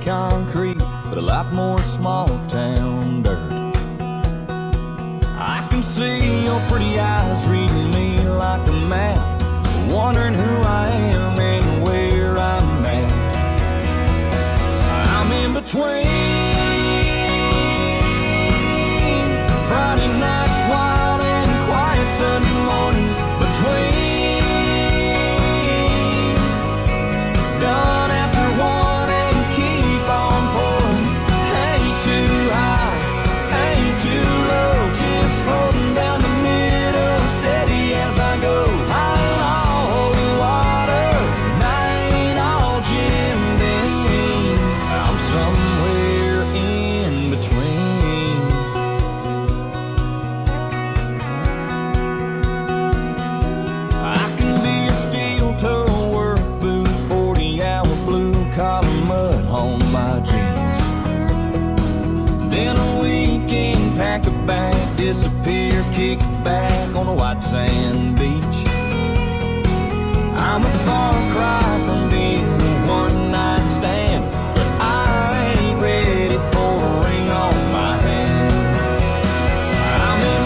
concrete, but a lot more small town dirt. I can see your pretty eyes reading me like a map, wondering who I am and where I'm at. I'm in between Friday night wild and quiet Sunday morning, between done after one and keep on pouring. Ain't too high, ain't too low, just holding down the middle, steady as I go. I ain't all holy water, and I ain't all Jim Beam. I'm somewhere in between. I can be a steel-toe work boot, 40-hour blue-collar mud on my jeans. Then a weekend, pack a bag, disappear, kick back on a white sand beach. I'm a far cry from being a one-night stand, but I ain't ready for a ring on my hand. I'm in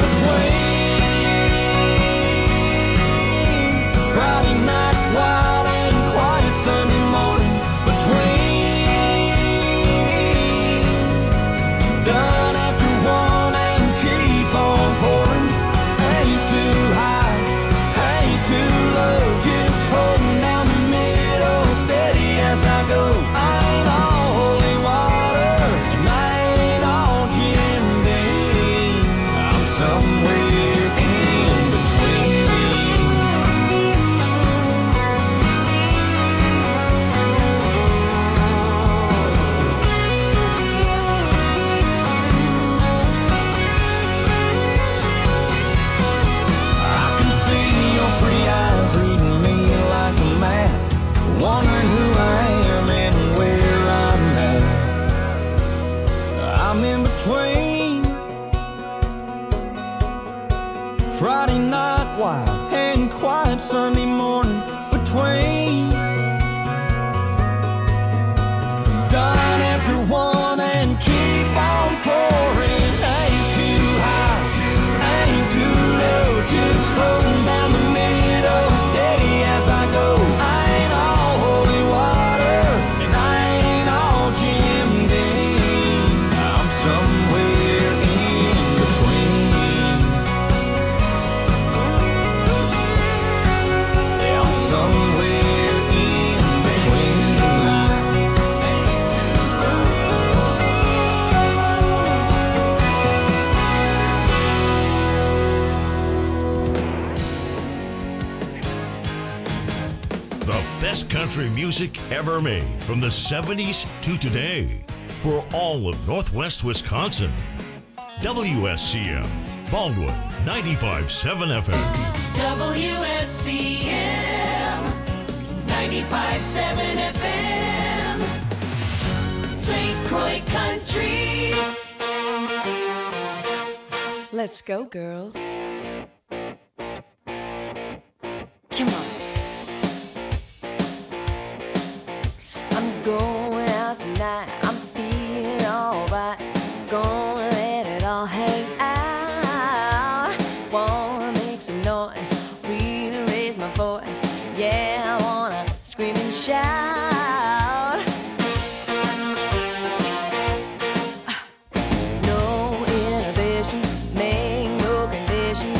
between Friday night wild and quiet Sunday morning, between done after one and keep on pouring. Ain't too high, ain't too low, just holding down the middle, steady as I go. I ain't all holy water, and I ain't all Jim Beam. I'm somewhere in between. I can see your pretty eyes reading me like a map, wondering who I am and where I'm at. I'm in between Friday night wild and quiet Sunday morning, between done after one and keep on pouring. Ain't too high, ain't too low, just holding down the middle, steady as I go. I ain't all holy water, and I ain't all Jim Beam. I'm somewhere in between. Yeah, I'm somewhere in between. The best country music ever made from the 70s to today for all of Northwest Wisconsin. WSCM, Baldwin, 95.7 FM. WSCM 95.7 FM, St. Croix Country. Let's go, girls. Come on. I'm going out tonight. I'm feeling alright. Gonna let it all hang out. Wanna make some noise, really raise my voice. Yeah, I wanna scream and shout. No inhibitions, make no conditions.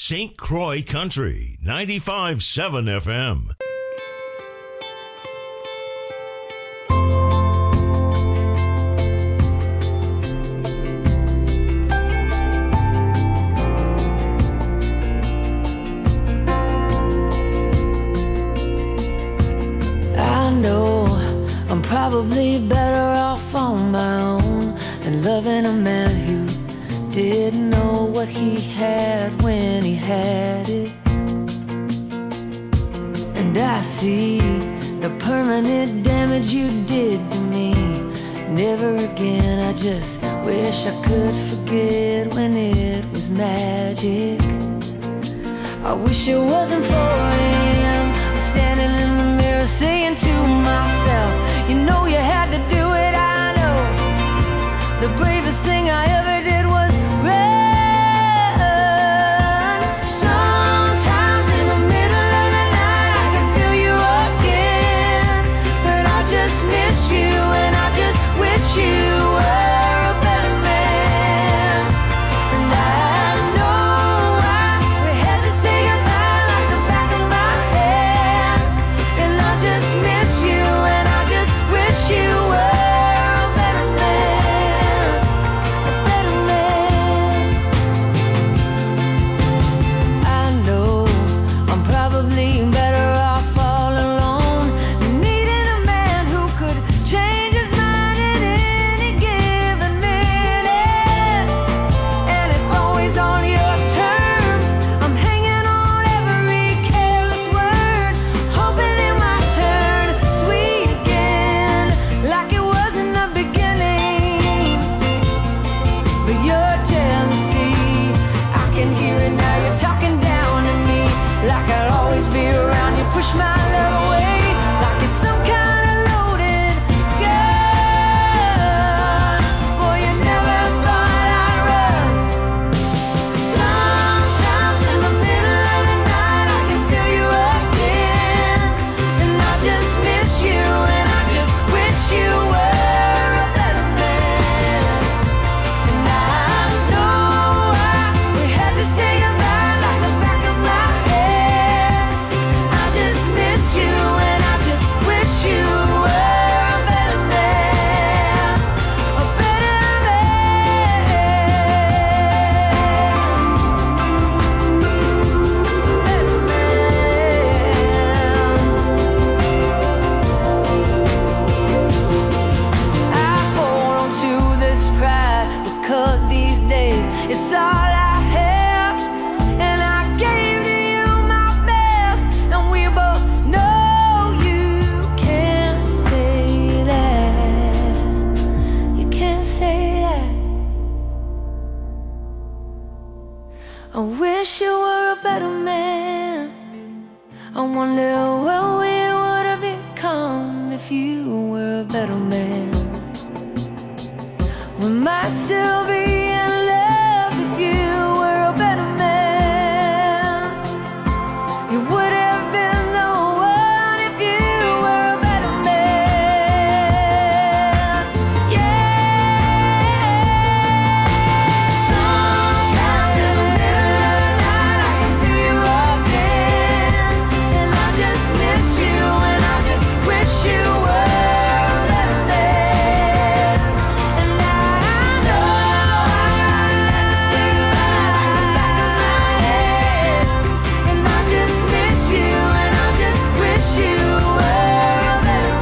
St. Croix Country, 95.7 FM. I know I'm probably better off on my own than loving a man who didn't know what he had when he had it. And I see the permanent damage you did to me. Never again, I just wish I could forget when it was magic. I wish it wasn't 4 a.m. I'm standing in the mirror saying to myself, you know you had to do it, I know. The bravest thing I ever did was run. Sometimes in the middle of the night I can feel you again, but I just miss you and I just wish you were a better man. And I know we had to say goodbye like the back of my hand, and I just miss you and I just wish you were a better man, a better man. I know I'm probably better off all alone, needing a man who could change his mind at any given minute, and it's always on your terms. I'm hanging on every careless word, hoping it might turn sweet again, like it was in the beginning. But your jealousy, I can hear it now. You're talking down to me, like I'll always be around. You push my love away, like it's some kind of loaded gun. Boy, you never thought I'd run. Sometimes in the middle of the night I can feel you again, and I just miss you and I just wish you were a better man. And I know we had to say goodbye like the back of my head. I just miss you and I just wish you were a better man, a better I hold on to this pride because these days it's all I have, and I gave to you my best, and we both know you can't say that. You can't say that. I wish you were a better man. I wonder what we would have become if you were a better man. We might still be in love if you were a better man. You would have been the one if you were a better man. Yeah. Sometimes in the middle of the night I can feel you again, and I just miss you and I just wish you were a better man. And I know I had to say goodbye like the back of my head, and I just miss you and I just wish you were a better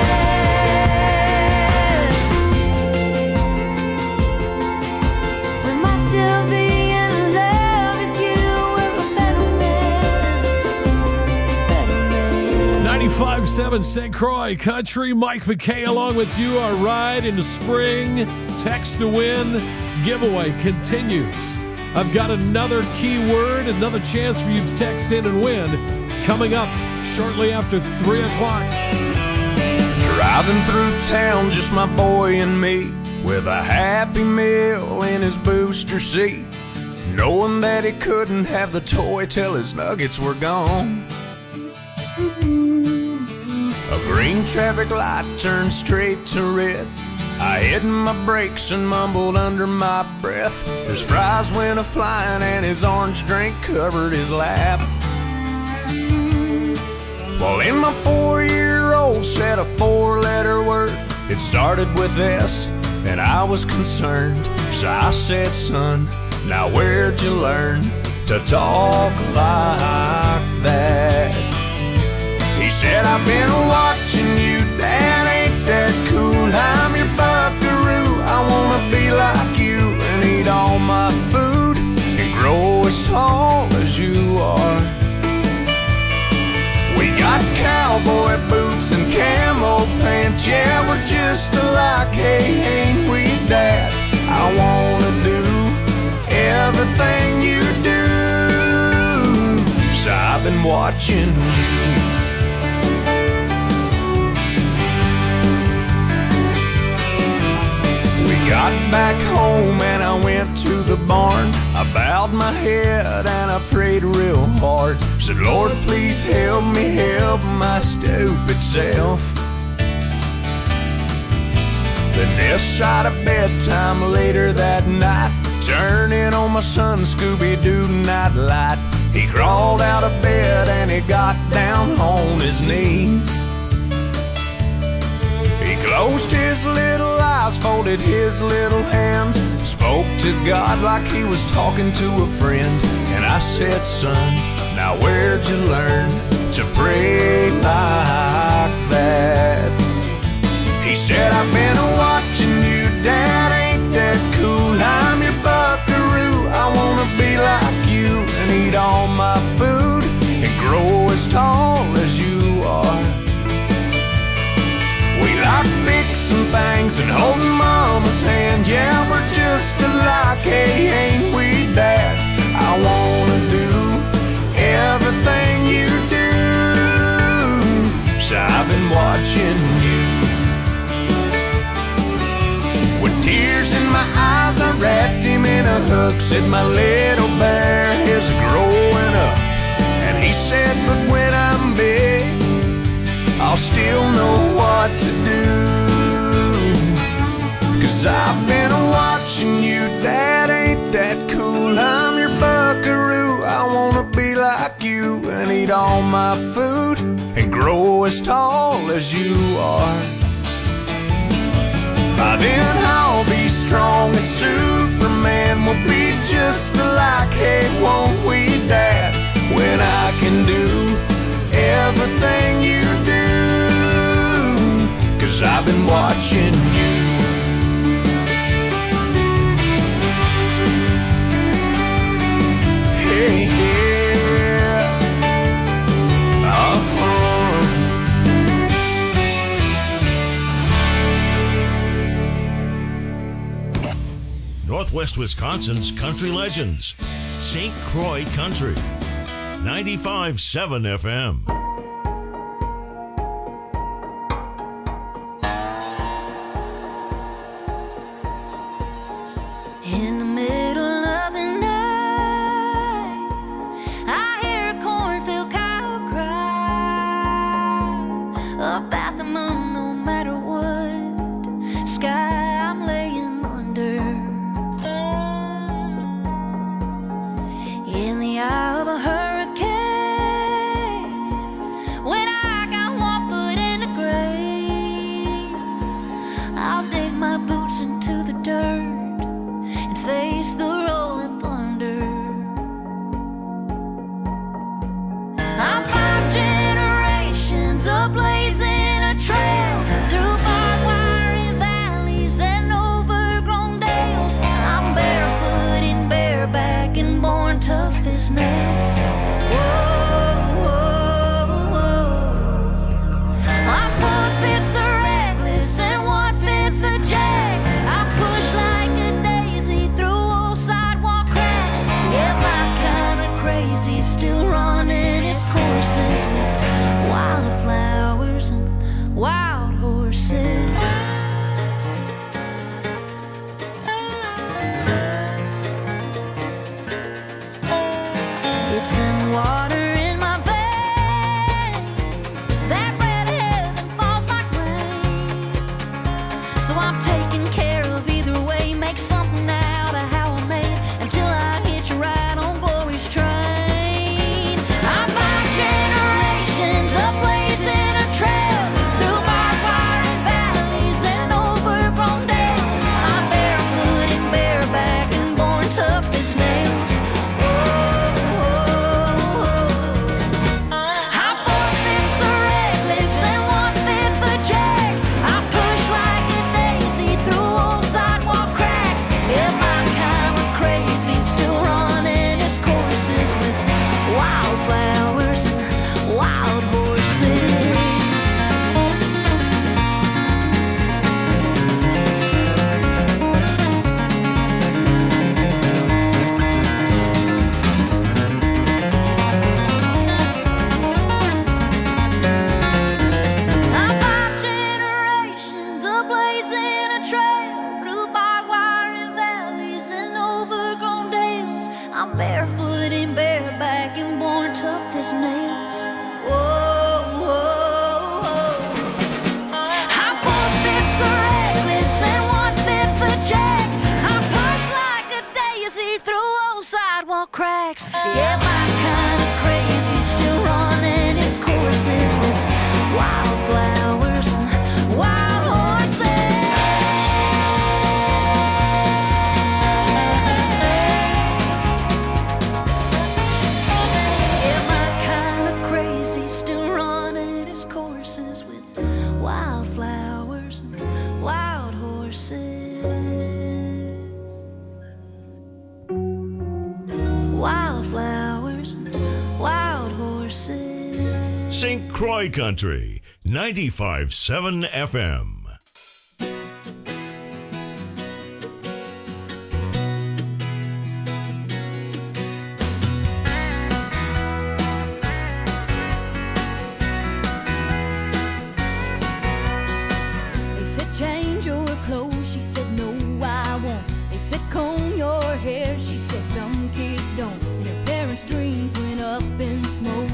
man. We might still be in love if you were a better man, better man. 95.7 St. Croix Country. Mike McKay along with you. Our ride into spring. Text to win giveaway continues. I've got another keyword, another chance for you to text in and win coming up shortly after 3 o'clock. Driving through town, just my boy and me, with a Happy Meal in his booster seat, knowing that he couldn't have the toy till his nuggets were gone. A green traffic light turned straight to red, I hit my brakes and mumbled under my breath. His fries went a-flying and his orange drink covered his lap. Well, in my 4-year-old said a 4-letter word. It started with S, and I was concerned. So I said, son, now where'd you learn to talk like that? He said, I've been watching you, Dad, ain't that cool? I'm your buckaroo, I wanna be like you and eat all my food and grow as tall as you are. We got cowboy boots and camo pants, yeah, we're just alike, hey, ain't we, Dad? I wanna do everything you do, so I've been watching you. Got back home and I went to the barn. I bowed my head and I prayed real hard. Said, Lord, please help me help my stupid self. Then this side of bedtime later that night, turning on my son Scooby-Doo nightlight. He crawled out of bed and he got down on his knees. He closed his little eyes, folded his little hands, spoke to God like he was talking to a friend. And I said, son, now where'd you learn to pray like that? He said, I've been watching you, Dad, ain't that cool? I'm your buckaroo, I wanna be like you and eat all my food and grow as tall as you are. We like fixing things and holding Mama's hand, yeah, we're just alike, hey, ain't we, Dad? I wanna do everything you do, so I've been watching you. With tears in my eyes, I wrapped him in a hook, said my little bear is growing up. And he said, but when I'm big, I'll still know what to do. 'Cause I've been watching you, Dad, ain't that cool? I'm your buckaroo, I wanna be like you and eat all my food and grow as tall as you are. By then I'll be strong as Superman, we'll be just alike, hey, won't we, Dad? When I can do everything you do, 'cause I've been watching you. Hey, yeah. Northwest Wisconsin's country legends. St. Croix Country. 95.7 FM. In the middle of the night, I hear a cornfield cow cry about the moon, no matter what sky I'm laying under. In the eye of a hurricane, when I got one foot in the grave, I'll dig my boots into the dirt and face the rolling thunder. I'm 5 generations of blazing a trail wildflowers and wild horses. Wildflowers and wild horses. St. Croix Country, 95.7 FM. They said change your clothes, she said no I won't. They said comb your hair, she said some kids don't. And her parents' dreams went up in smoke.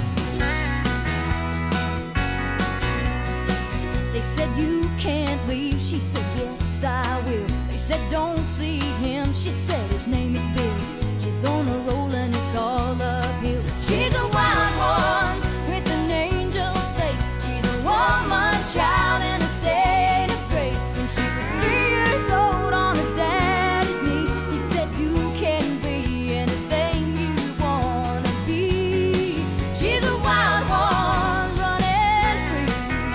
They said you can't leave, she said yes I will. They said don't see him, she said his name is Bill. She's on a roll and it's all uphill. She's a wild one with an angel's face. She's a woman child in a state of grace. When she was 3 years old on her daddy's knee, he said you can be anything you wanna be. She's a wild one running free.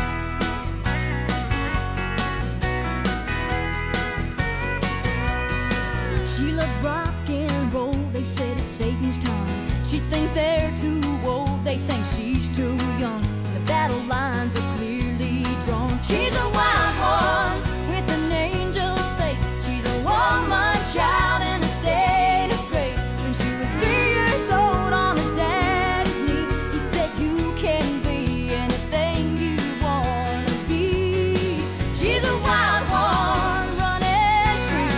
She loves rock and roll, they said it's Satan's time. She thinks they're too old, they think she's too young. The battle lines are clearly drawn. She's a wild one with an angel's face. She's a woman child in a state of grace. When she was 3 years old on her daddy's knee, he said you can be anything you wanna be. She's a wild one running free.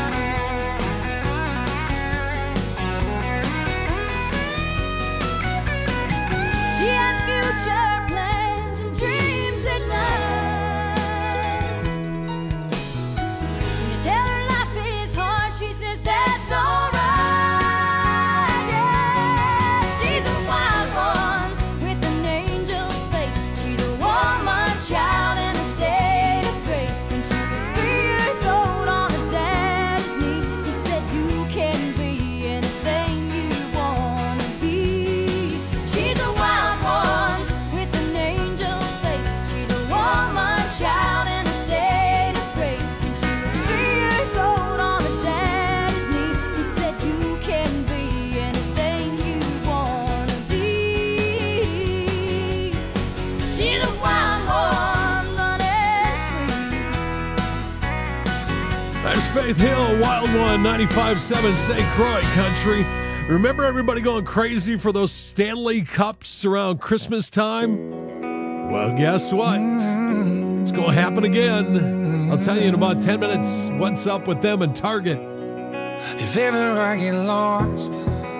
She has future plans and dreams at night. When you tell her life is hard, she says that's alright. Yeah, she's a wild one with an angel's face. She's a woman child in a state of grace. When she was 3 years old on her daddy's knee, he said you can be anything you wanna be. She's a wild one with an angel's face. She's a woman child in a state of grace. When she was 3 years old on her daddy's knee, he said you can be anything you wanna be. She's a wild one running free. There's Faith Hill, Wild One, 95.7 St. Croix Country. Remember everybody going crazy for those Stanley Cups around Christmas time? Well, guess what? It's going to happen again. I'll tell you in about 10 minutes what's up with them and Target. If ever I get lost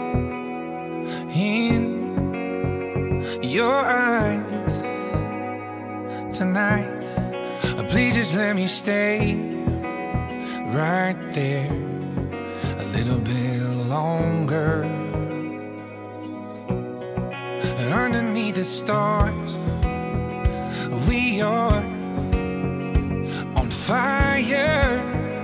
in your eyes tonight, please just let me stay right there a little bit longer. Underneath the stars, we are on fire.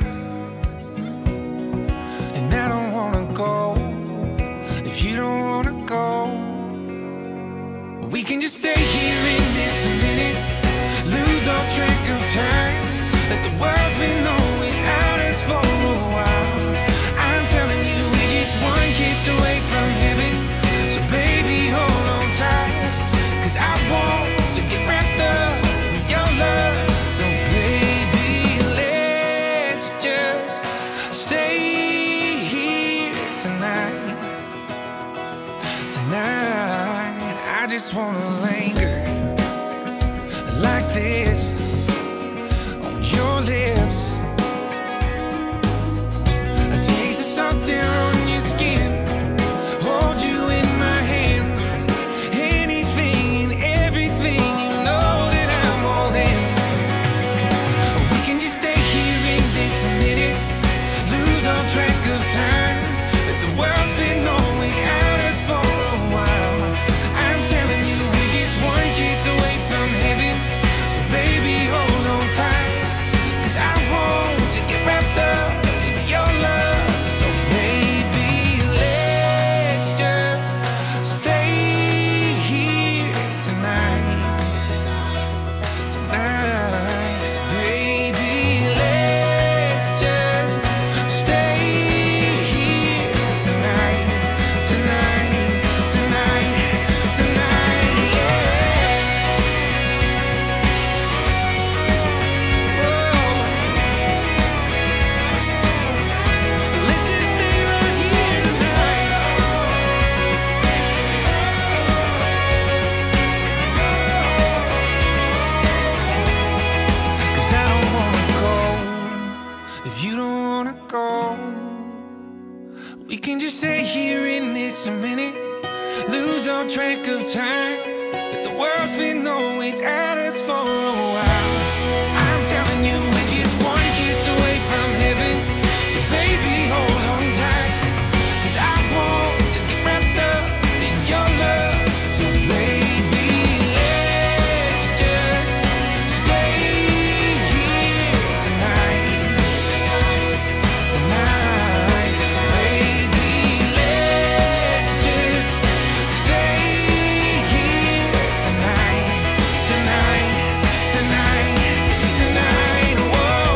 And I don't wanna go if you don't wanna go. We can just stay here in this minute, lose all track of time. Let the world's been on without us for a while. I'm telling you, we're just one kiss away from heaven. So baby, hold on tight, 'cause I want to get wrapped up in your love. So baby, let's just stay here tonight. Tonight, I just wanna linger like this on your lips. A taste of something on your skin, hold you in my hands. Anything and everything, you know that I'm all in. We can just stay here in this minute, lose all track of time. Let the world's been on without us for a while. I'm telling you, we're just one kiss away from heaven. So baby, time that the world's been known without us for a while. I'm telling you, we're just one kiss away from heaven. So baby, hold on tight, 'cause I want to get wrapped up in your love. So baby, let's just stay here tonight. Tonight, baby, let's just stay here tonight. Tonight, tonight, tonight, whoa.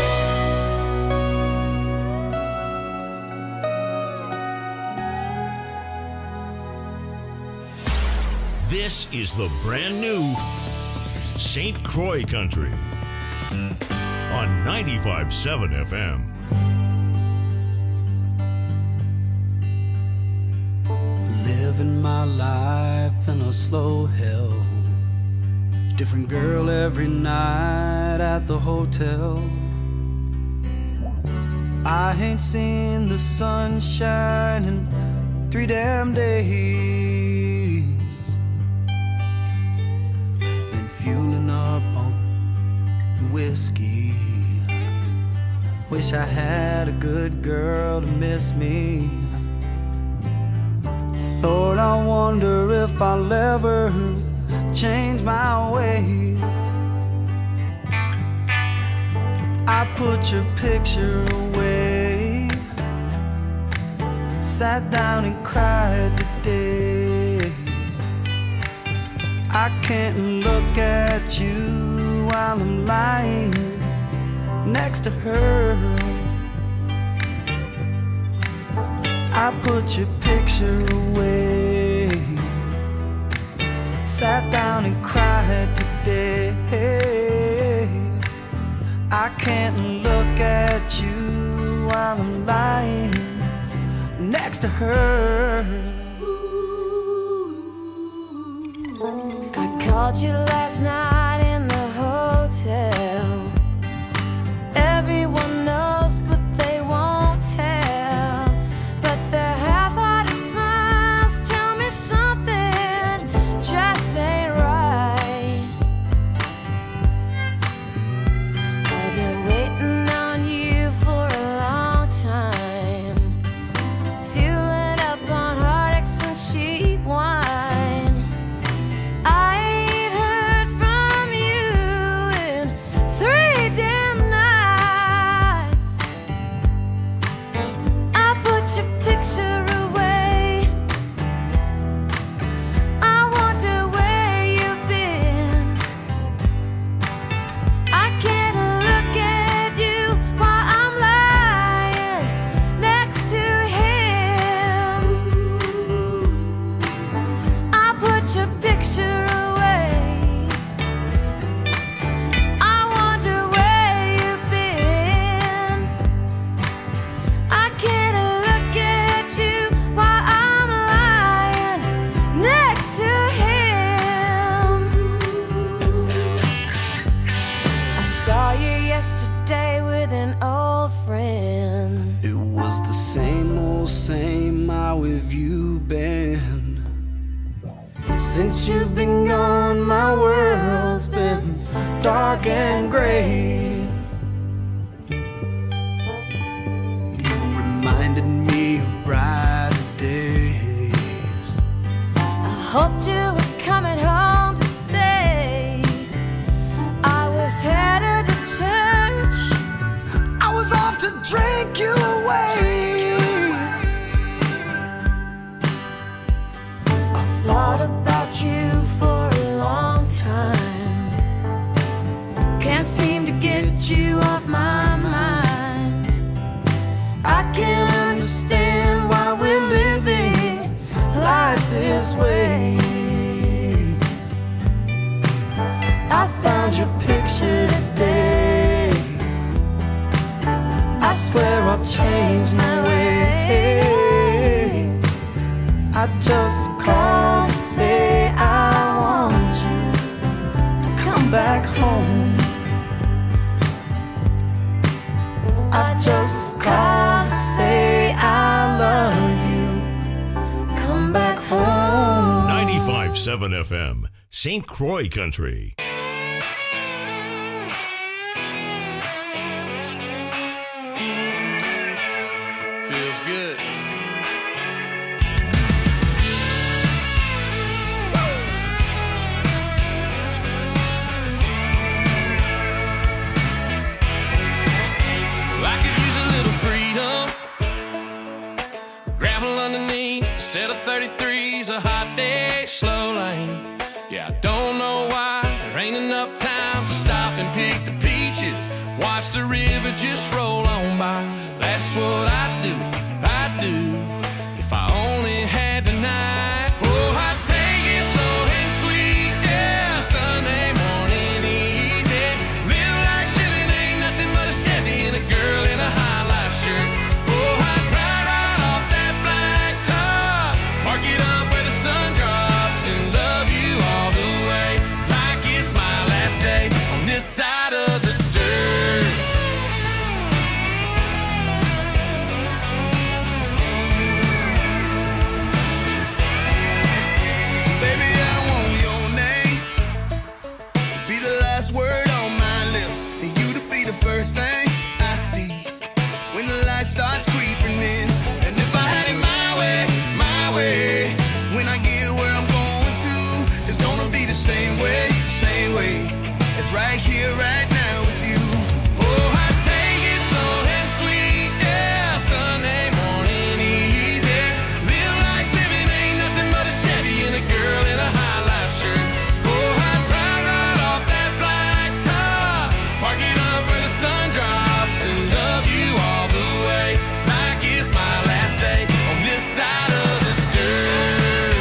This is the brand new St. Croix Country on 95.7 FM. Living my life in a slow hell. Different girl every night at the hotel. I ain't seen the sunshine in 3 damn days. Been fueling up on whiskey. Wish I had a good girl to miss me. Lord, I wonder if I'll ever change my ways. I put your picture away, sat down and cried today. I can't look at you while I'm lying next to her. I put your picture away, sat down and cried today. I can't look at you while I'm lying next to her. I called you last night in the hotel. Everyone knows, but they won't tell. But their half-hearted smiles tell me something just ain't right. I've been waiting on you for a long time, fueling up on heartaches and cheap wine. I ain't heard from you in 3 damn nights. I put your picture away. I wonder where you've been. I can't look at you while I'm lying next to him. I put your picture away. I wonder where you've been. I can't look at you while I'm lying next to him. I saw you yesterday with an old friend. It was the same old same, how have you been? Since you've been gone, my world's been dark and gray. You reminded me of brighter days. I hoped you were coming home to stay. I was headed to church. I was off to drink you away. I thought about you for a long time. Can't seem to get you off my mind. I can't understand why we're living life this way. I found your picture today. I swear I'll change my ways. I just called to say I want you to come back home. I just called to say I love you. Come back home. 95.7 FM, St. Croix Country. Feels good. I could use a little freedom. Gravel underneath, set of 33's a hot day, slow lane. Yeah, I don't know why there ain't enough time to stop and pick the peaches. Watch the river just roll on by. That's what I do, if I only had the night. Oh, I'd take it slow and sweet, yeah, Sunday morning easy. Live like living ain't nothing but a Chevy and a girl in a high life shirt. Oh, I'd ride right off that black top, park it up where the sun drops and love you all the way, like it's my last day on this side of the dirt. Baby, I want your name to be the last word on my lips, and you to be the first thing I see when the light starts creeping in. And if I had it my way, when I get where I'm going to, it's gonna be the same way, as right here, right now with you. Oh, I take it slow and sweet, yeah, Sunday morning easy. Live like living ain't nothing but a Chevy and a girl in a high life shirt. Oh, I'd ride right off that black top, park it up where the sun drops and love you all the way, like it's my last day on this side of the dirt.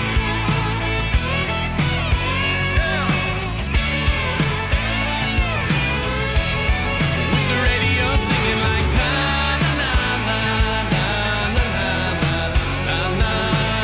With the radio singing like na na na na na na na na na.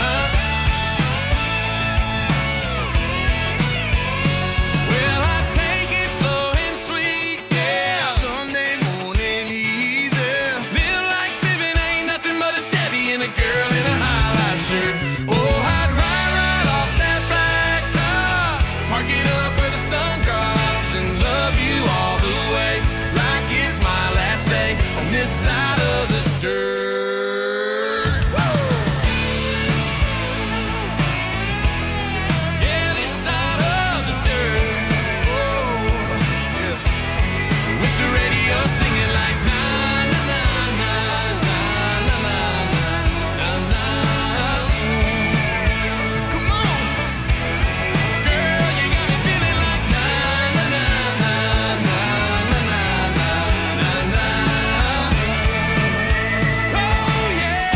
Well, I take it slow and sweet, yeah, Sunday morning easy. Live like living ain't nothing but a Chevy and a girl in a high life shirt. Oh, I'd ride right off that black top, park it up where the sun drops and love you all the way, like it's my last day on this side of the dirt. Woo! Yeah, this side of the dirt. Whoa, yeah. With the radio singing like na na na na na na na na na. Come on, girl, you got me feeling like na na na na na na na na na. Oh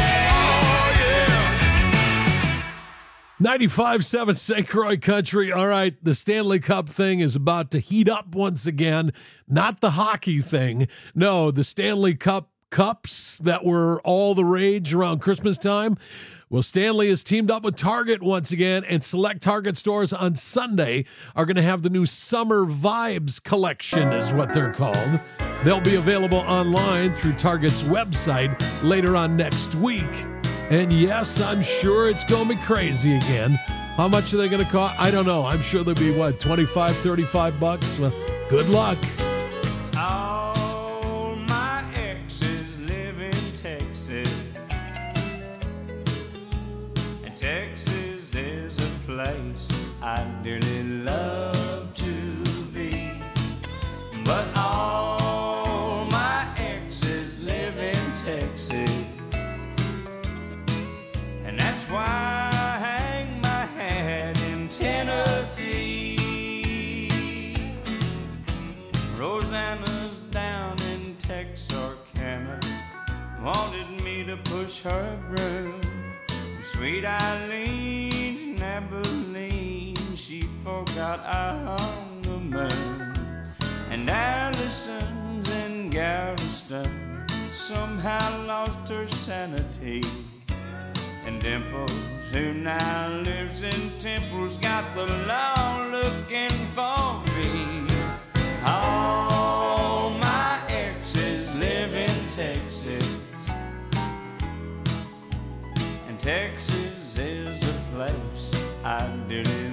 yeah, 95.7 St. Croix Country. All right, the Stanley Cup thing is about to heat up once again. Not the hockey thing. No, the Stanley Cup cups that were all the rage around Christmas time. Well, Stanley has teamed up with Target once again, and select Target stores on Sunday are going to have the new Summer Vibes collection, is what they're called. They'll be available online through Target's website later on next week. And yes, I'm sure it's going to be crazy again. How much are they going to cost? I don't know. I'm sure they'll be, what, $25, $35? Well, good luck. All my exes live in Texas, and Texas is a place I dearly love to be. But all my exes live in Texas, and that's why I hang my hat in Tennessee. Rosanna's down in Texarkana, wanted me to push her broom. Sweet Eileen's in Abilene, she forgot I hung the moon. And Allison's in Galveston somehow lost her sanity. And Dimples, who now lives in Temple's, got the law looking for me. All my exes live in Texas, and Texas is a place I dearly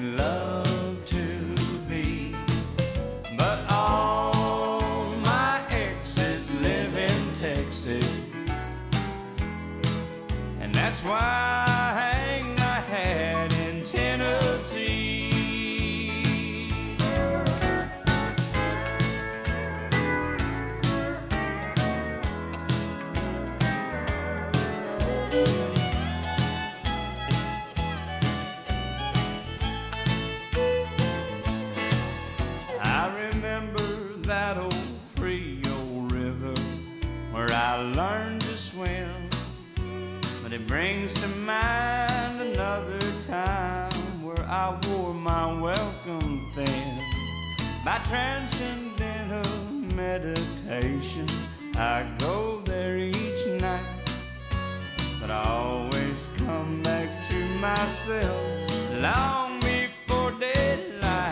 remember that old Frio River where I learned to swim, but it brings to mind another time where I wore my welcome thin. By transcendental meditation, I go there each night, but I always come back to myself long before daylight.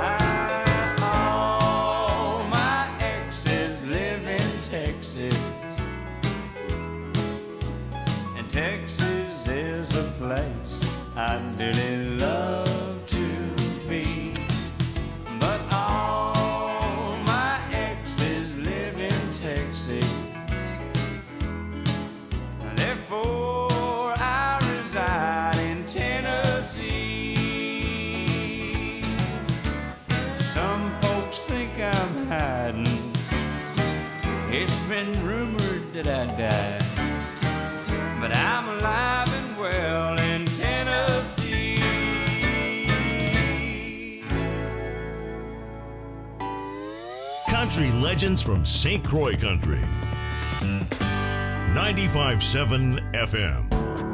All my exes live in Texas, and Texas is a place I dearly love to be. But all my exes live in Texas, therefore I reside in Tennessee. Some folks think I'm hiding, it's been rumored that I died, but I'm alive and well in Tennessee. Country legends from St. Croix Country. 95.7 FM.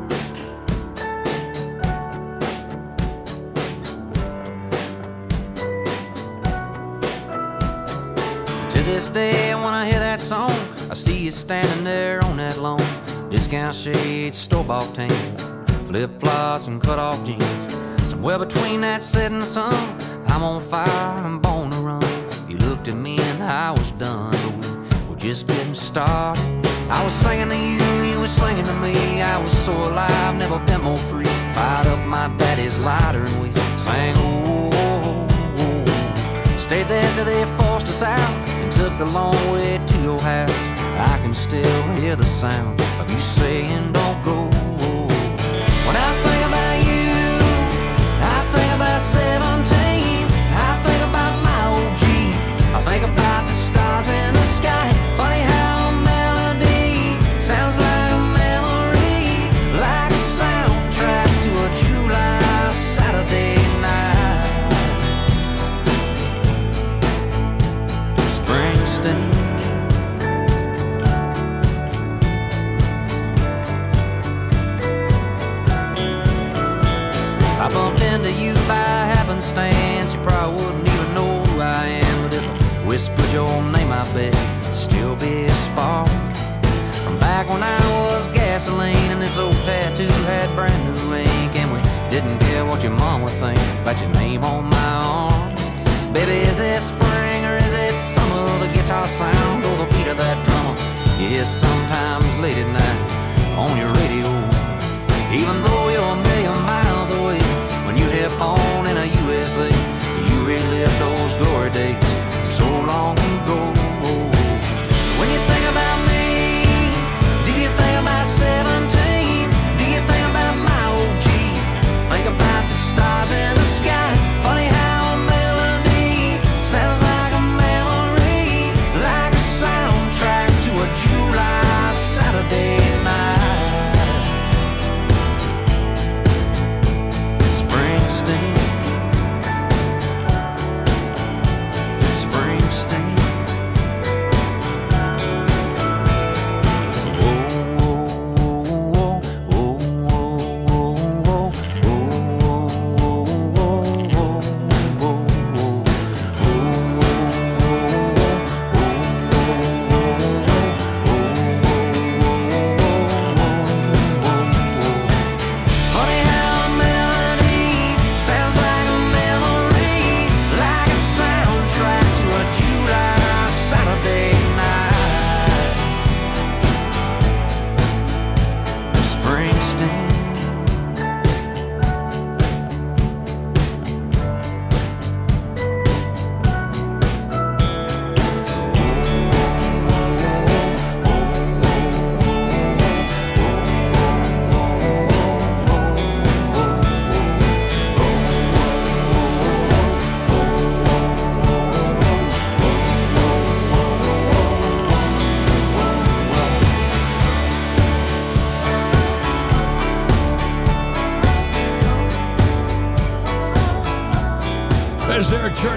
To this day, when I hear that song, I see you standing there on that lawn. Discount shades, store-bought tan, flip-flops and cut-off jeans. Somewhere between that setting sun, I'm on fire, I'm born to run. You looked at me and I was done, but we were just getting started. I was singing to you, you were singing to me. I was so alive, never been more free. Fired up my daddy's lighter and we sang, oh, oh, oh, oh. Stayed there till they forced us out and took the long way to your house. I can still hear the sound of you saying, don't go. When I think about you, I think about 17. I think about my old Jeep. I think about the stars in the sky. Funny how a melody sounds like a memory, like a soundtrack to a July Saturday night. Springsteen. I bumped into you by happenstance. You probably wouldn't even know who I am, but if I whispered your name, I bet it'd still be a spark from back when I was gasoline and this old tattoo had brand new ink, and we didn't care what your mom would think about your name on my arm. Baby, is it spring or is it summer? The guitar sound or the beat of that drummer you hear sometimes late at night on your radio. Even though you're a million miles away, when you hit on in a USA, you relive those glory days so long ago. When you think about me, do you think about 17? Do you think about my old Jeep? Think about the stars in the sky. Funny how a melody sounds like a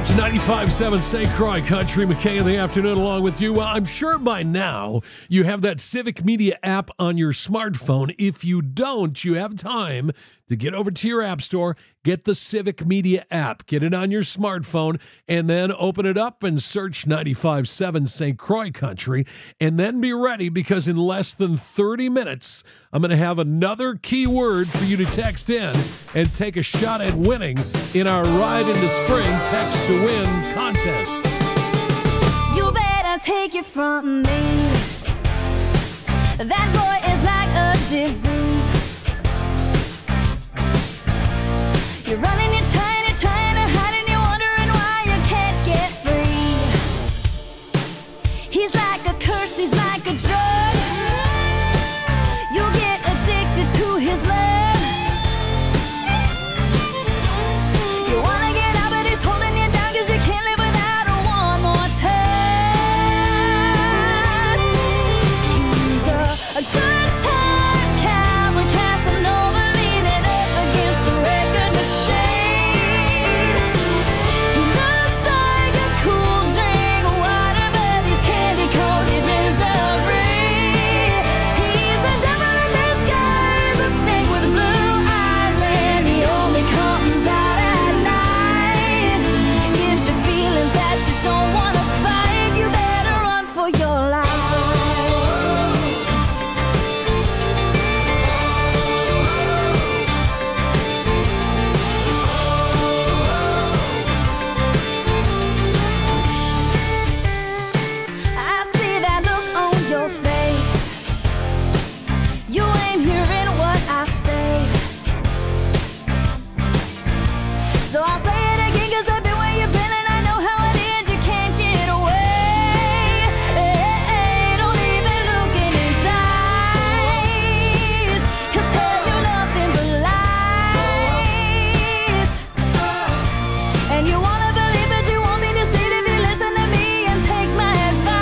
95.7 St. Croix Country. McKay in the afternoon along with you. Well, I'm sure by now you have that Civic Media app on your smartphone. If you don't, you have time to get over to your app store, get the Civic Media app, get it on your smartphone, and then open it up and search 95.7 St. Croix Country, and then be ready because in less than 30 minutes, I'm going to have another keyword for you to text in and take a shot at winning in our Ride into Spring Text to Win contest. You better take it from me. That boy is like a disease. You're running, you're trying to hide, and you're wondering why you can't get free. He's like a curse, he's like a drug. You'll get addicted to his love. You wanna get out, but he's holding you down, 'cause you can't live without one more touch. He's a good time cowboy, Casanova, leaning up against the record machine. He looks like a cool drink of water, but he's candy-coated misery. He's a devil in disguise, a snake with blue eyes, and he only comes out at night. Gives you feelings that you don't want to fight. You better run for your life. I see that look on your face. You ain't hearing what I say. So I'll say it again, 'cause I've been where you've been, and I know how it is. You can't get away. Don't even look in his eyes. He'll tell you nothing but lies. And you wanna believe, but you won't be deceived if you listen to me and take my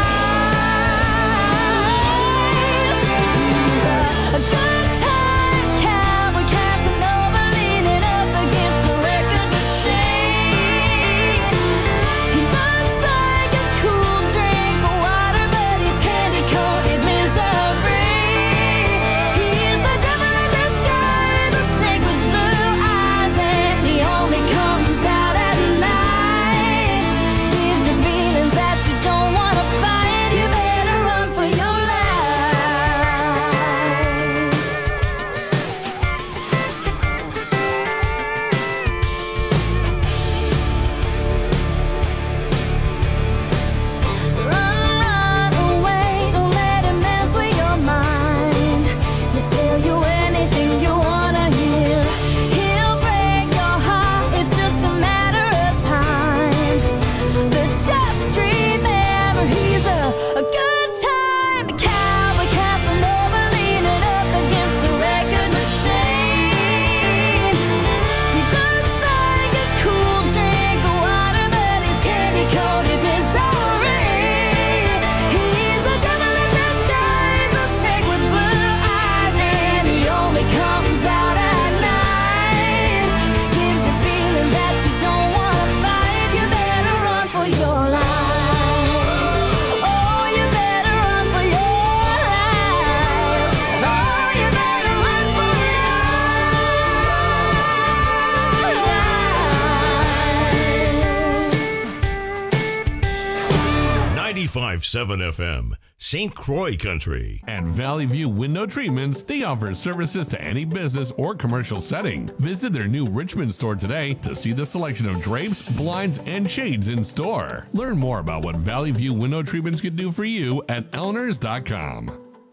advice. He's a good time cowboy, Casanova, leaning up against the record machine. He looks like a cool drink of water, but he's candy-coated misery. He's the devil in disguise, a snake with blue eyes, and he only comes out at night. Gives you feelings that you don't want to fight. You better run for your life. Run away, don't let him mess with your mind. He'll tell you anything you wanna hear. He'll break your heart, it's just a matter of time. But just remember, he's a good time cowboy, Casanova, leaning up against the record machine. He looks like a cool drink of water, but he's candy-coated misery. He's a devil in disguise, a snake with blue eyes, and he only comes out at night. Gives you feelings that you don't want to fight. You better run for your life. Oh, you better run for your life. Oh, you better run for your life. 95.7 FM, St. Croix Country. At Valley View Window Treatments, they offer services to any business or commercial setting. Visit their new Richmond store today to see the selection of drapes, blinds, and shades in store. Learn more about what Valley View Window Treatments can do for you at Elners.com.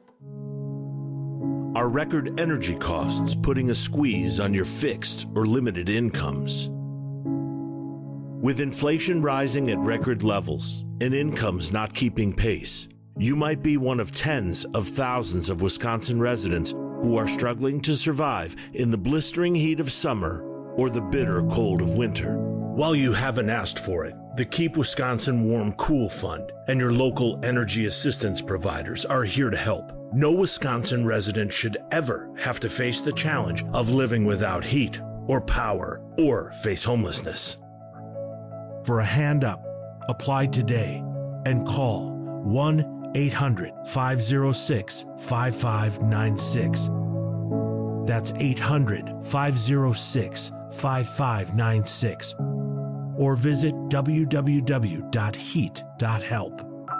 Are record energy costs putting a squeeze on your fixed or limited incomes? With inflation rising at record levels and incomes not keeping pace, you might be one of tens of thousands of Wisconsin residents who are struggling to survive in the blistering heat of summer or the bitter cold of winter. While you haven't asked for it, the Keep Wisconsin Warm Cool Fund and your local energy assistance providers are here to help. No Wisconsin resident should ever have to face the challenge of living without heat or power or face homelessness. for a hand up. Apply today and call 1-800-506-5596. That's 800-506-5596. Or visit www.heat.help.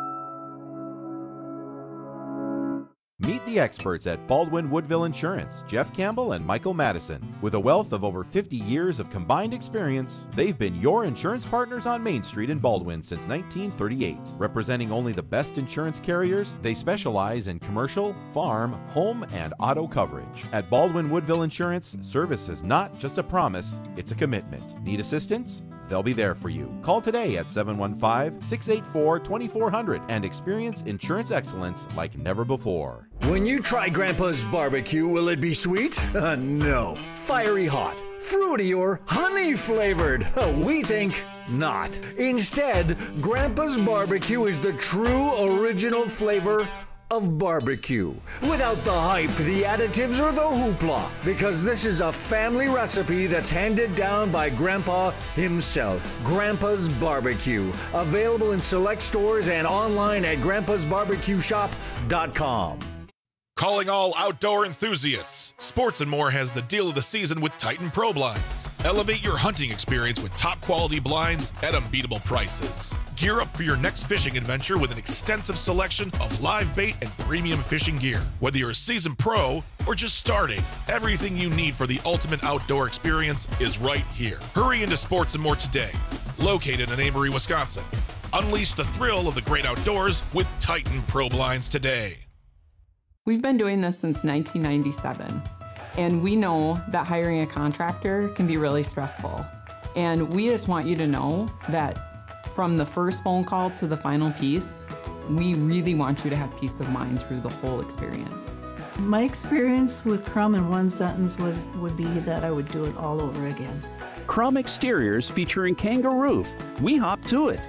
Meet the experts at Baldwin Woodville Insurance, Jeff Campbell and Michael Madison. With a wealth of over 50 years of combined experience, they've been your insurance partners on Main Street in Baldwin since 1938. Representing only the best insurance carriers, they specialize in commercial, farm, home, and auto coverage. At Baldwin Woodville Insurance, service is not just a promise, it's a commitment. Need assistance? They'll be there for you. Call today at 715-684-2400 and experience insurance excellence like never before. When you try Grandpa's barbecue, will it be sweet? No. Fiery hot, fruity, or honey flavored? We think not. Instead, Grandpa's barbecue is the true original flavor of barbecue. Without the hype, the additives, or the hoopla. Because this is a family recipe that's handed down by Grandpa himself. Grandpa's Barbecue. Available in select stores and online at grandpasbarbecueshop.com. Calling all outdoor enthusiasts. Sports & More has the deal of the season with Titan Pro Blinds. Elevate your hunting experience with top quality blinds at unbeatable prices. Gear up for your next fishing adventure with an extensive selection of live bait and premium fishing gear. Whether you're a seasoned pro or just starting, everything you need for the ultimate outdoor experience is right here. Hurry into Sports & More today. Located in Amory, Wisconsin. Unleash the thrill of the great outdoors with Titan Pro Blinds today. We've been doing this since 1997, and we know that hiring a contractor can be really stressful. And we just want you to know that from the first phone call to the final piece, we really want you to have peace of mind through the whole experience. My experience with Crum in one sentence would be that I would do it all over again. Crum Exteriors featuring Kangaroo. We hop to it.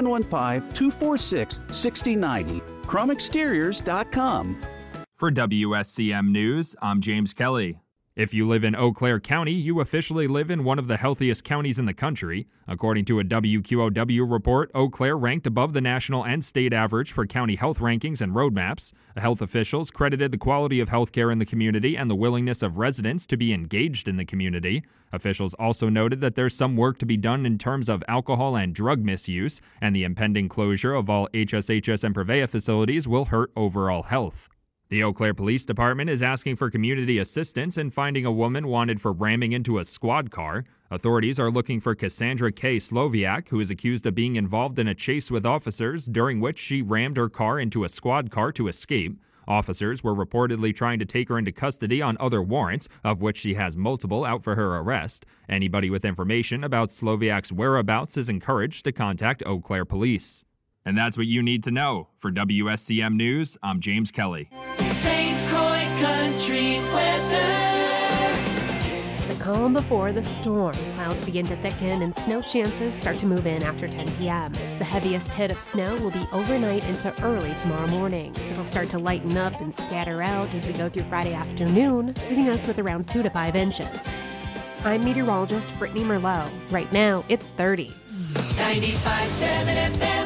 715-246-6090. CrumExteriors.com. For WSCM News, I'm James Kelly. If you live in Eau Claire County, you officially live in one of the healthiest counties in the country. According to a WQOW report, Eau Claire ranked above the national and state average for county health rankings and roadmaps. Health officials credited the quality of health care in the community and the willingness of residents to be engaged in the community. Officials also noted that there's some work to be done in terms of alcohol and drug misuse, and the impending closure of all HSHS and Prevea facilities will hurt overall health. The Eau Claire Police Department is asking for community assistance in finding a woman wanted for ramming into a squad car. Authorities are looking for Cassandra K. Sloviak, who is accused of being involved in a chase with officers, during which she rammed her car into a squad car to escape. Officers were reportedly trying to take her into custody on other warrants, of which she has multiple out for her arrest. Anybody with information about Sloviak's whereabouts is encouraged to contact Eau Claire Police. And that's what you need to know. For WSCM News, I'm James Kelly. St. Croix Country weather. The calm before the storm. Clouds begin to thicken and snow chances start to move in after 10 p.m. The heaviest hit of snow will be overnight into early tomorrow morning. It'll start to lighten up and scatter out as we go through Friday afternoon, leaving us with around 2 to 5 inches. I'm meteorologist Brittany Merlot. Right now, it's 30. 95.7 FM.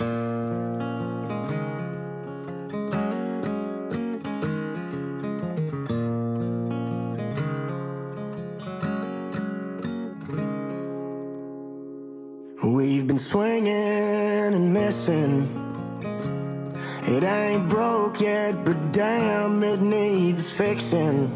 We've been swinging and missing. It ain't broke yet, but damn, it needs fixing.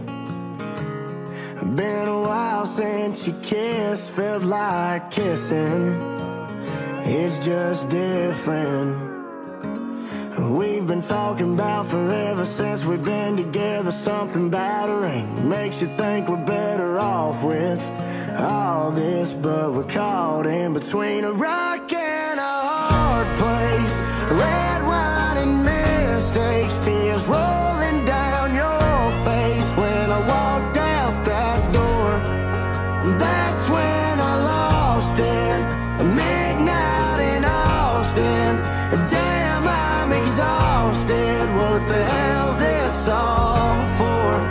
Been a while since you kissed, felt like kissing. It's just different. We've been talking about forever since we've been together. Something battering makes you think we're better off with all this, but we're caught in between a rock and a hard place. Red wine and mistakes, tears rolling down your face. When I walked out that door, that's when I lost it. Midnight in Austin, damn, I'm exhausted. What the hell's this all for?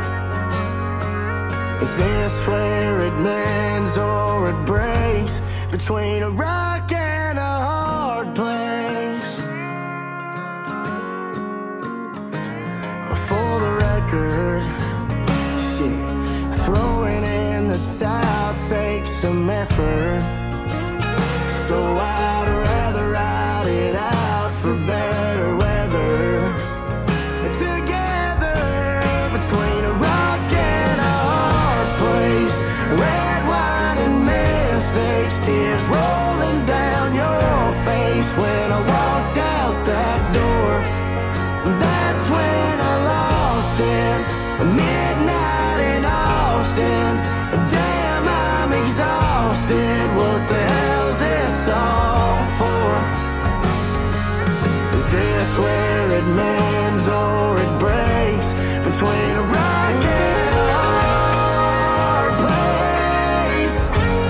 Is this where it mends or it breaks? Between a rock and record. Shit, throwing in the towel takes some effort. So I'd rather ride it out for better weather. Together between a rock and a hard place. Red wine and mistakes, tears rolling down your face. When I walked out that door, that's when I lost it. Midnight in Austin. Damn, I'm exhausted. What the hell's this all for? Is this where it mends or it breaks? Between a rock and a hard place.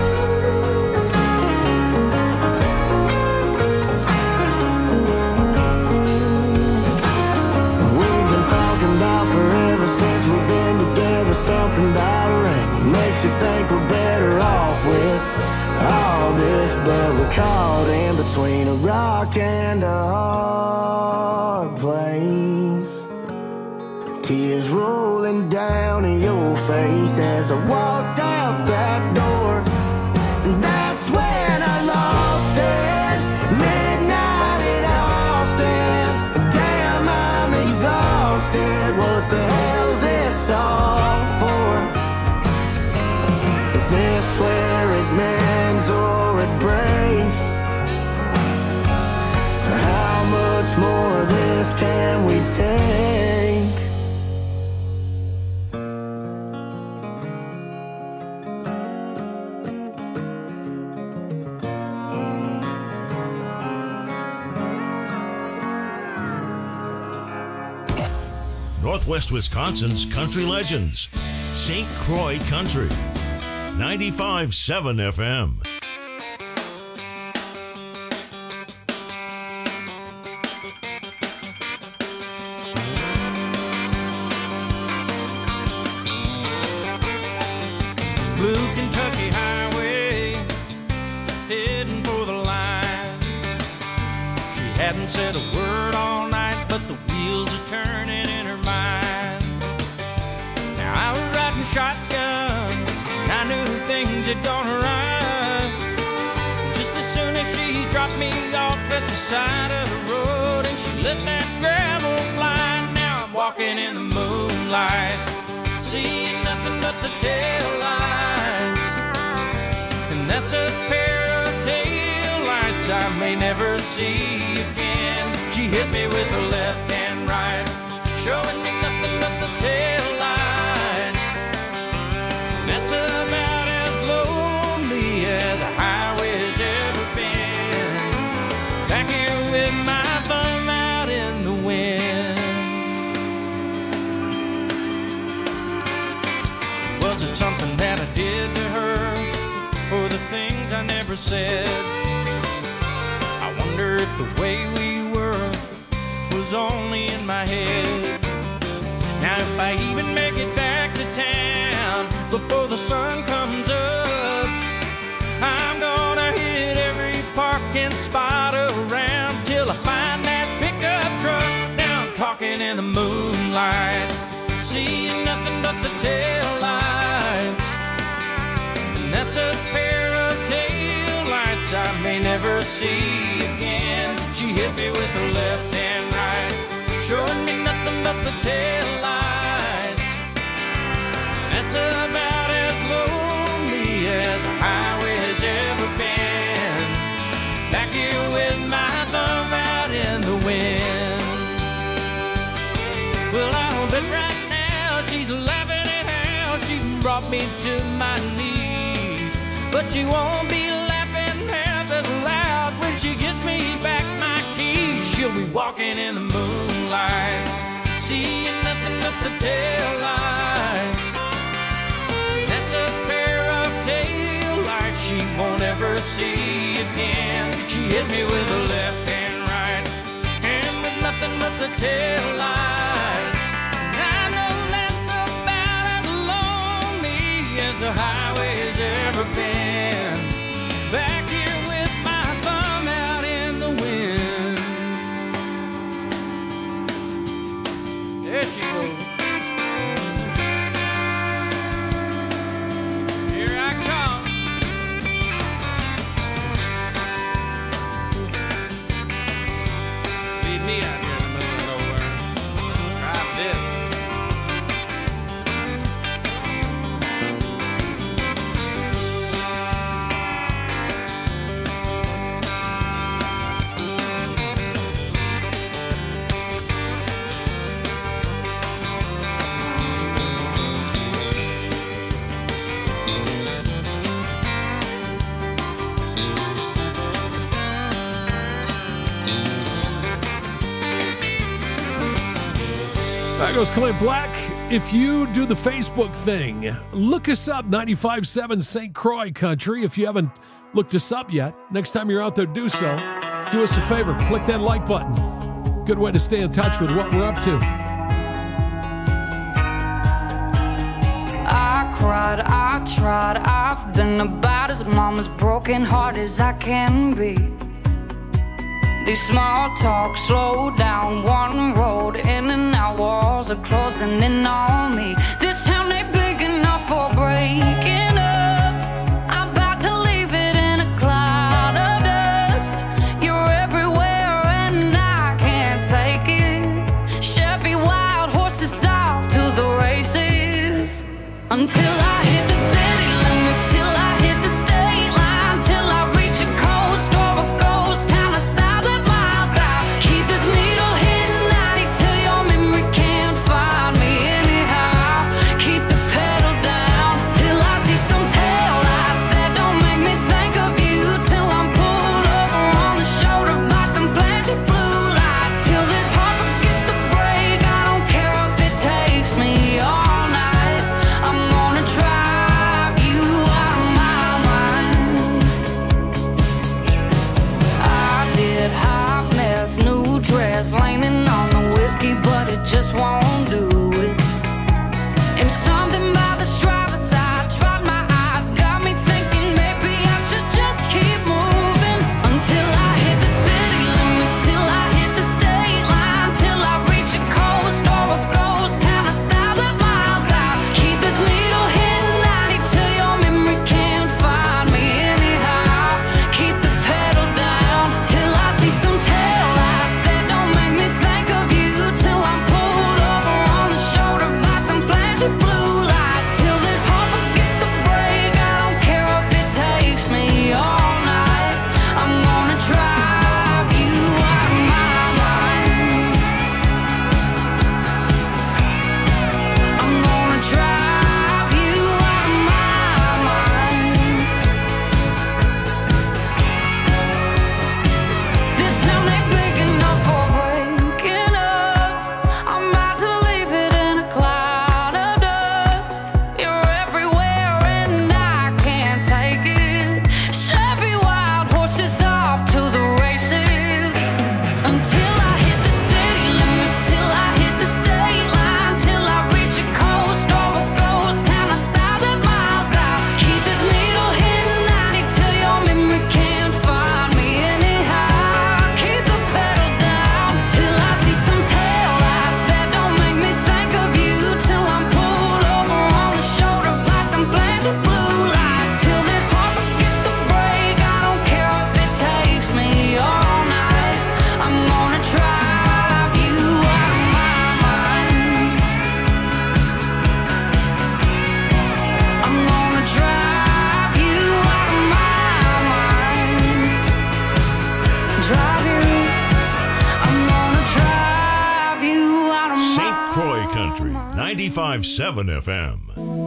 We've been talking about forever since we've been together. Something about a ring makes you think we're better off with all this, but we're caught in between a rock and a hard place. Tears rolling down in your face as I walked out that door. And that's when I lost it. Midnight in Austin. Damn, I'm exhausted. What the hell's this all for? Is this where it mends or it breaks? How much more of this can we take? Northwest Wisconsin's country legends. St. Croix Country. 95.7 FM. Blue Kentucky Highway, heading for the line. She hadn't said a word all night, but the wheels are turning in her mind. Now I was riding shotgun, and I knew things had gone right. Just as soon as she dropped me off at the side of the road, and she let that gravel fly. Now I'm walking in the moonlight, seeing nothing but the tail lights. And that's a pair of tail lights I may never see again. She hit me with her left and right, showing me nothing but the tail lights. That's about as lonely as a highway's ever been. Back here with my thumb out in the wind. Was it something that I did to her, or the things I never said? I wonder if the way we were was only in my head. Now if I even make it back to town before the sun comes up, I'm gonna hit every parking spot around till I find that pickup truck. Now I'm talking in the moonlight, seeing nothing but the tail lights. And that's a pair of tail lights I may never see again. She hit me with her left and right, showing me nothing but the tail lights. That's about as lonely as a highway has ever been. Back here with my thumb out in the wind. Well, I'll bet right now she's laughing at how she brought me to my knees. But she won't be laughing half as loud when she gives me back my keys. She'll be walking in the moonlight, seeing nothing but the tail lights. That's a pair of tail lights she won't ever see again. She hit me with her left and right, and with nothing but the tail lights. I know that's about as lonely as the highway has ever been. Back here with my thumb out in the wind. There she goes. me out here in the middle of nowhere. Drive this. There goes Clint Black. If you do the Facebook thing, look us up, 95.7 St. Croix Country. If you haven't looked us up yet, next time you're out there, do so. Do us a favor, click that like button. Good way to stay in touch with what we're up to. I cried, I tried, I've been about as mama's broken heart as I can be. These small talks slow down one road, in and out walls are closing in on me. This town ain't big enough for breaking up. I'm about to leave it in a cloud of dust. You're everywhere and I can't take it. Chevy wild horses off to the races. Until I hit the city limits, till I hit the state line, till I reach a coast or a ghost town 1,000 miles out. Keep this needle hitting 90 till your memory can't find me anyhow. Keep the pedal down till I see some taillights that don't make me think of you. Till I'm pulled over on the shoulder by some flashing blue lights. Till this heart forgets to break. I don't care if it takes me all night. I'm gonna drive you out of my mind. I did hot mess, new dress, leaning on the whiskey, but it just won't do it. And something about the driver's side, tried my eyes, got me thinking maybe I should just keep moving. Until I hit the city limits, till I hit the state line, till I reach a coast or a ghost town 1,000 miles out. Keep this needle hitting 90 till your memory can't find me anyhow. Keep the pedal down till I see some taillights that don't make me think of you. Till I'm pulled over on the shoulder by some flashing blue lights. Till this heart forgets to break. I don't care if it takes me all night. I'm gonna drive you out of my mind. I'm gonna drive you out of my mind. This town ain't big enough for breaking up. I'm about to leave it in a cloud of dust. You're everywhere and I can't take it. Chevy wild horses off to the races. Until I hit the city limits, till I hit the state line, till I reach a coast or a ghost town 1,000 miles out. Keep this needle hitting 90 till your memory can't find me anyhow. Keep the pedal down till I see some taillights that don't make me think of you. Till I'm pulled over on the shoulder by some flashing blue lights. Till this heart forgets to break. I don't care if it takes me all night. I'm gonna drive you out of my mind. I'm gonna drive you out of my mind. Drive you. I'm gonna drive you out of my St. Croix Country, 95.7 FM.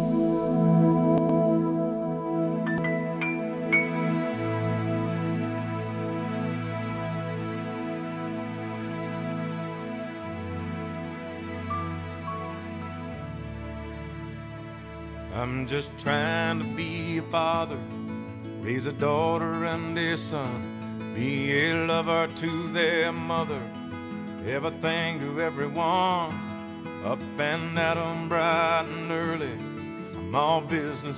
I'm just trying to be a father, raise a daughter and a son, be a lover to their mother, everything to everyone, up and at 'em bright and early. I'm all business